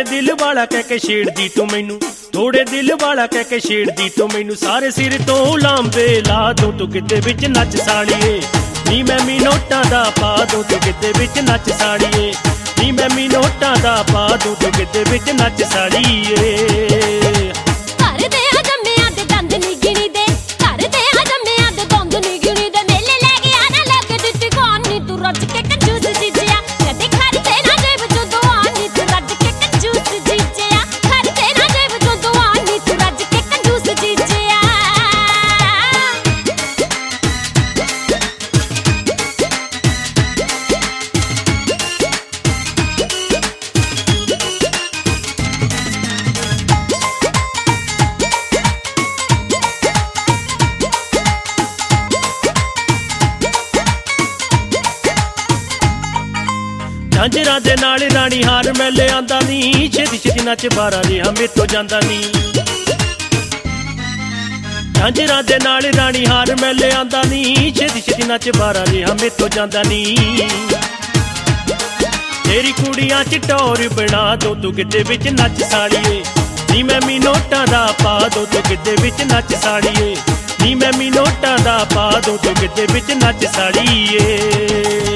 दिल वाला कह के छेड़दी तू मैनू, थोड़े दिल वाला कह के छेड़दी तू मैनू, सारे सिर तो लांबे ला दूं तू किते विच नच साड़िए, नी मैं मी नोटां दा पा दूं तू किते विच नच साड़िए, नी मैं मी नोटां दा पा दूं तू किते विच नच साड़िए। झांजरां दे नाल रानी हार मेले आंदा नी, छेती छेती नच बारा रिहा मेरे तो जांदा नी। झांजरां दे नाल रानी हार मेले आंदा नी, छेती छेती नच बारा रिहा मेरे तो जांदा नी। तेरी कुड़ियां च टौर बना दो तू किते विच नच साड़िए, नी मैं मी नोटां दा पा दो तू किते विच नच साड़िए, नी मैं मी नोटां दा पा दो तू किते विच नच साड़िए।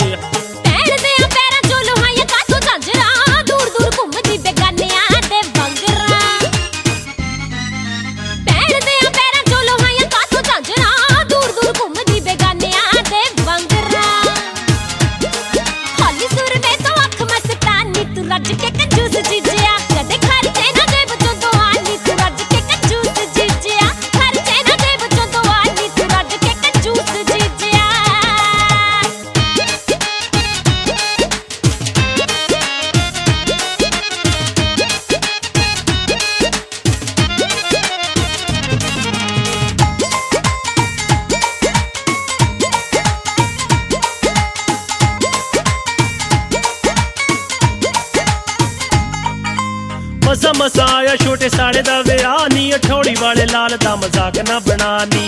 मसा मसा आया छोटे साड़े दा विआह नी, अठौड़ी वाले लाल दा मजाक ना बनानी।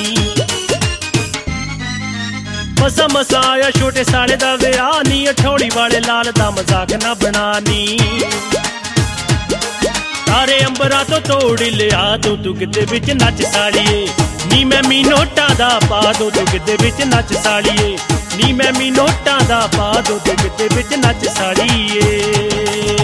मसा मसा आया छोटे साड़े दा विआह नी, अठौड़ी वाले लाल दा मजाक ना बनानी। तारे अंबरा तो तोड़ लिया दो तू किते विच नच साड़िए, नी मैं मी नोटां दा पा दो तू किते विच नच साड़िए, नी मैं मी नोटां दा पा दो तू किते विच नच साड़िए।